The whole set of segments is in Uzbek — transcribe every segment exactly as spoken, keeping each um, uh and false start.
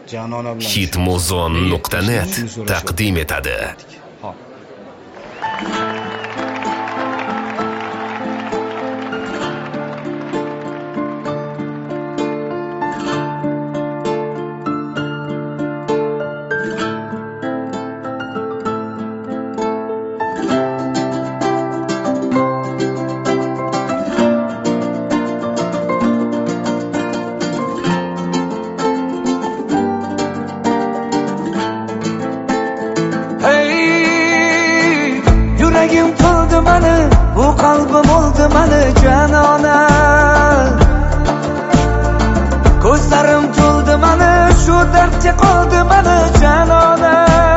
hitmuzon nuqta net taqdim etadi. Yuragim to'ldi mani, bu qalbim oldi mani janona. Ko'zlarim to'ldi mani, shu dardga qoldi mani janona.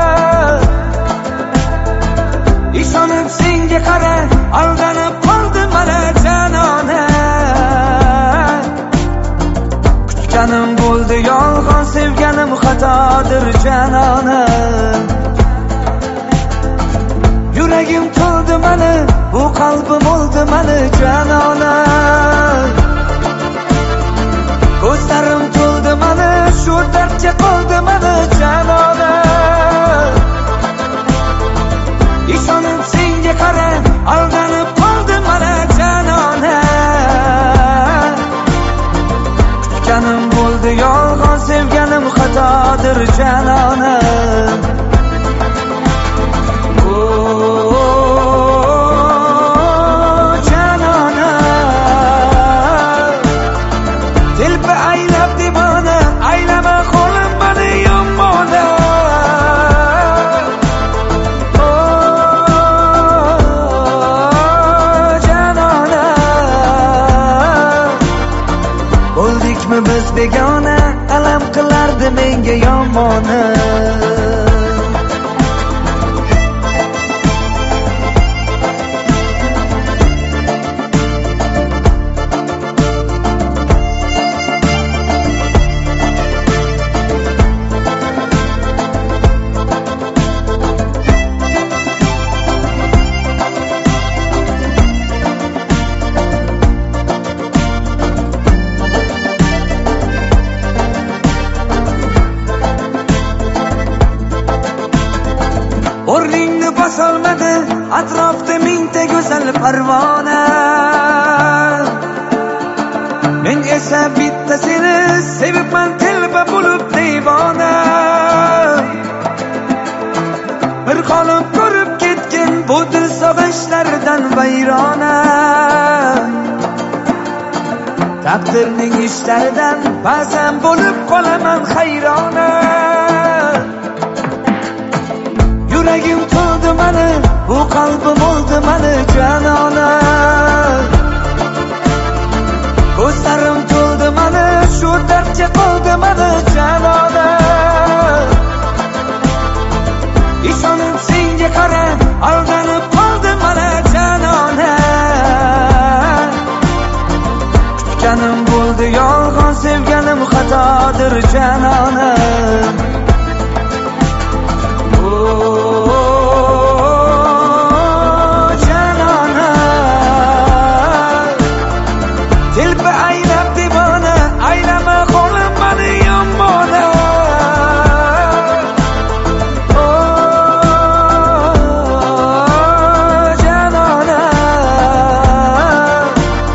Ishonib senga qara, aldanib qoldi mani janona. Kutganim bo'ldi yolg'on, sevganim xatodir janona. Yuragim to'ldi mani, bu qalbim oldi mani janona. Ko'zlarim to'ldi mani, shu dardga qoldi mani janona. Ishonib senga qara, aldanib qoldi mani janona. Kutganim bo'ldi yolg'on, sevganim xatodir janona. Bo'ldikmi biz begona, alam qilardi menga yomona. O'rningni bosolmadi, atrofda mingta go'zal parvona. Men esa bitta seni sevibman, telba bo'lib devona. Bir qolib ko'rib ketgan bu dil sog'inchlardan vayrona. Taqdirning ishlaridan ba'zan bo'lib qolaman hayrona. Yuragim to'ldi mani, bu qalbim oldi mani janona. Ko'zlarim to'ldi mani, shu dardga qoldi mani janona. Ishonib senga qara, aldanib qoldi mani janona. Kutganim bo'ldi yolg'on, sevganim xatodir janona.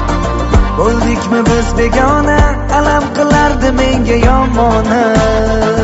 Bo'ldikmi biz begona, alam qilardi menga yomona.